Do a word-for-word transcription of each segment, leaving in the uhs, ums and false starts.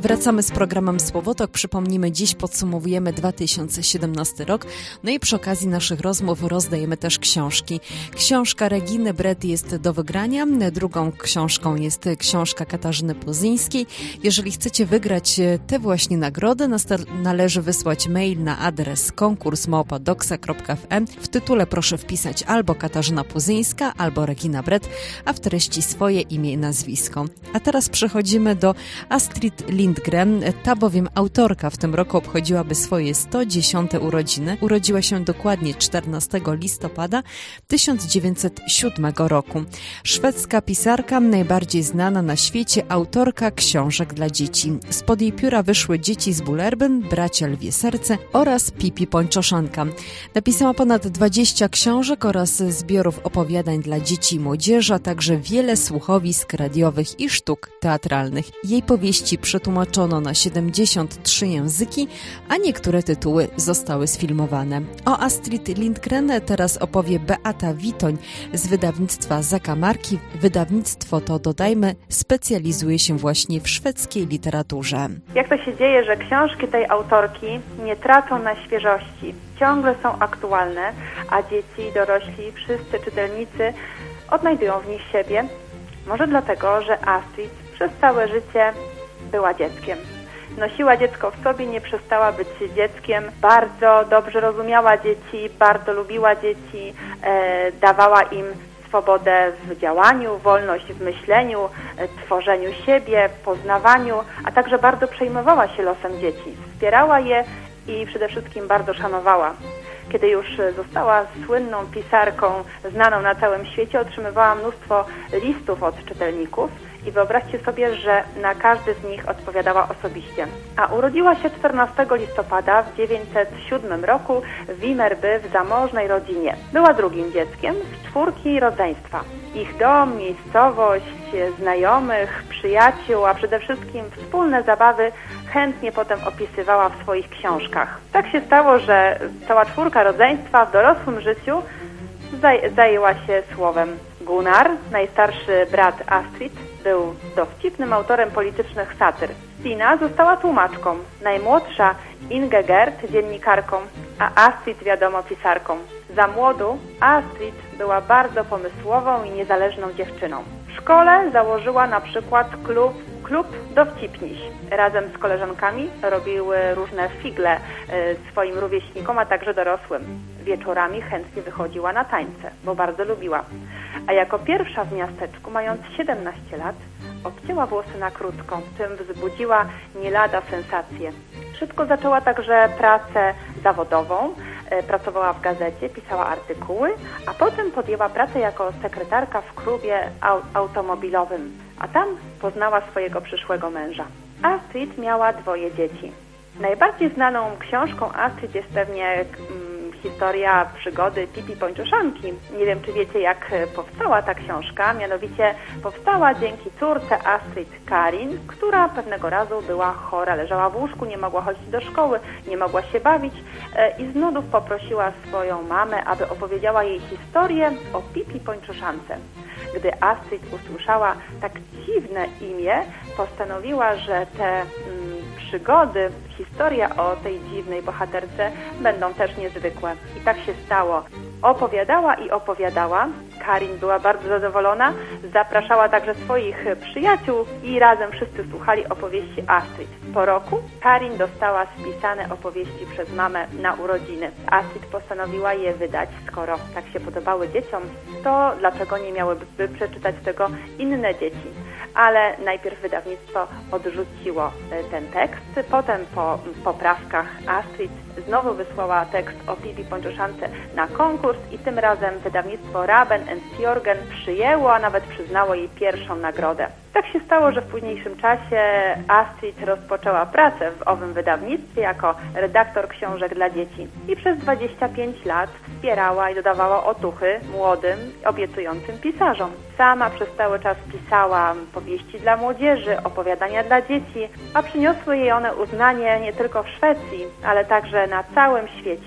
Wracamy z programem Słowotok. Przypomnijmy, dziś podsumowujemy dwa tysiące siedemnasty rok. No i przy okazji naszych rozmów rozdajemy też książki. Książka Reginy Brett jest do wygrania. Drugą książką jest książka Katarzyny Płozyńskiej. Jeżeli chcecie wygrać te właśnie nagrody, należy wysłać mail na adres konkurs małpa doksa kropka f m. W tytule proszę wpisać albo Katarzyna Płozyńska, albo Regina Brett, a w treści swoje imię i nazwisko. A teraz przechodzimy do Astrid Lindgren. Ta bowiem autorka w tym roku obchodziłaby swoje sto dziesiąte urodziny. Urodziła się dokładnie czternastego listopada tysiąc dziewięćset siódmego roku. Szwedzka pisarka, najbardziej znana na świecie, autorka książek dla dzieci. Spod jej pióra wyszły Dzieci z Bullerbyn, Bracia Lwie Serce oraz Pipi Pończoszanka. Napisała ponad dwadzieścia książek oraz zbiorów opowiadań dla dzieci i młodzieży, a także wiele słuchowisk radiowych i sztuk teatralnych. Jej powieści przetłumaczono na siedemdziesiąt trzy języki, a niektóre tytuły zostały sfilmowane. O Astrid Lindgren teraz opowie Beata Witoń z wydawnictwa Zakamarki. Wydawnictwo to, dodajmy, specjalizuje się właśnie w szwedzkiej literaturze. Jak to się dzieje, że książki tej autorki nie tracą na świeżości, ciągle są aktualne, a dzieci, dorośli, wszyscy czytelnicy odnajdują w nich siebie? Może dlatego, że Astrid przez całe życie była dzieckiem. Nosiła dziecko w sobie, nie przestała być dzieckiem, bardzo dobrze rozumiała dzieci, bardzo lubiła dzieci, e, dawała im swobodę w działaniu, wolność w myśleniu, e, tworzeniu siebie, poznawaniu, a także bardzo przejmowała się losem dzieci. Wspierała je i przede wszystkim bardzo szanowała. Kiedy już została słynną pisarką, znaną na całym świecie, otrzymywała mnóstwo listów od czytelników i wyobraźcie sobie, że na każdy z nich odpowiadała osobiście. A urodziła się czternastego listopada w tysiąc dziewięćset siódmym roku w Vimmerby w zamożnej rodzinie. Była drugim dzieckiem z czwórki rodzeństwa. Ich dom, miejscowość, znajomych, przyjaciół, a przede wszystkim wspólne zabawy chętnie potem opisywała w swoich książkach. Tak się stało, że cała czwórka rodzeństwa w dorosłym życiu zaj- zajęła się słowem. Gunnar, najstarszy brat Astrid, był dowcipnym autorem politycznych satyr. Stina została tłumaczką, najmłodsza Ingegerd dziennikarką, a Astrid wiadomo pisarką. Za młodu Astrid była bardzo pomysłową i niezależną dziewczyną. W szkole założyła na przykład klub Klub Dowcipniś. Razem z koleżankami robiły różne figle swoim rówieśnikom, a także dorosłym. Wieczorami chętnie wychodziła na tańce, bo bardzo lubiła. A jako pierwsza w miasteczku, mając siedemnaście lat, obcięła włosy na krótko, czym wzbudziła nie lada sensację. Szybko zaczęła także pracę zawodową, pracowała w gazecie, pisała artykuły, a potem podjęła pracę jako sekretarka w klubie au- automobilowym, a tam poznała swojego przyszłego męża. Astrid miała dwoje dzieci. Najbardziej znaną książką Astrid jest pewnie mm, historia przygody Pipi Pończoszanki. Nie wiem, czy wiecie, jak powstała ta książka. Mianowicie powstała dzięki córce Astrid, Karin, która pewnego razu była chora, leżała w łóżku, nie mogła chodzić do szkoły, nie mogła się bawić e, i z nudów poprosiła swoją mamę, aby opowiedziała jej historię o Pipi Pończoszance. Gdy Astrid usłyszała tak dziwne imię, postanowiła, że te mm, przygody, historia o tej dziwnej bohaterce będą też niezwykłe. I tak się stało. Opowiadała i opowiadała. Karin była bardzo zadowolona, zapraszała także swoich przyjaciół i razem wszyscy słuchali opowieści Astrid. Po roku Karin dostała spisane opowieści przez mamę na urodziny. Astrid postanowiła je wydać. Skoro tak się podobały dzieciom, to dlaczego nie miałyby przeczytać tego inne dzieci? Ale najpierw wydawnictwo odrzuciło ten tekst, potem po poprawkach Astrid znowu wysłała tekst o Pipi Pończoszance na konkurs i tym razem wydawnictwo Raben and Sjorgen przyjęło, a nawet przyznało jej pierwszą nagrodę. Tak się stało, że w późniejszym czasie Astrid rozpoczęła pracę w owym wydawnictwie jako redaktor książek dla dzieci i przez dwadzieścia pięć lat wspierała i dodawała otuchy młodym, obiecującym pisarzom. Sama przez cały czas pisała powieści dla młodzieży, opowiadania dla dzieci, a przyniosły jej one uznanie nie tylko w Szwecji, ale także na całym świecie.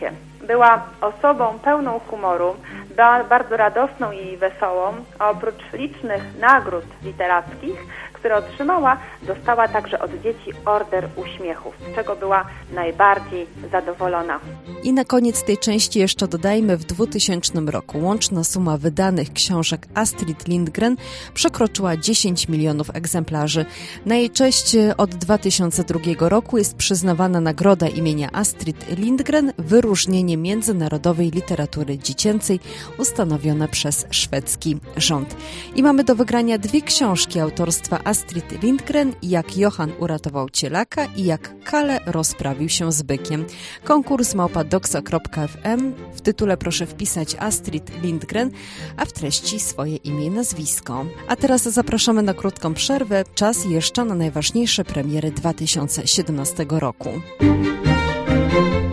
Była osobą pełną humoru, bardzo radosną i wesołą, a oprócz licznych nagród literackich, które otrzymała, dostała także od dzieci Order Uśmiechów, z czego była najbardziej zadowolona. I na koniec tej części jeszcze dodajmy, w dwutysięcznym roku łączna suma wydanych książek Astrid Lindgren przekroczyła dziesięć milionów egzemplarzy. Na jej cześć od dwa tysiące drugiego roku jest przyznawana nagroda imienia Astrid Lindgren, wyróżnienie międzynarodowej literatury dziecięcej ustanowione przez szwedzki rząd. I mamy do wygrania dwie książki autorstwa Astrid Lindgren, Jak Johann uratował cielaka i Jak Kalle rozprawił się z bykiem. Konkurs małpa doksa kropka f m. W tytule proszę wpisać Astrid Lindgren, a w treści swoje imię i nazwisko. A teraz zapraszamy na krótką przerwę. Czas jeszcze na najważniejsze premiery dwa tysiące siedemnastego roku.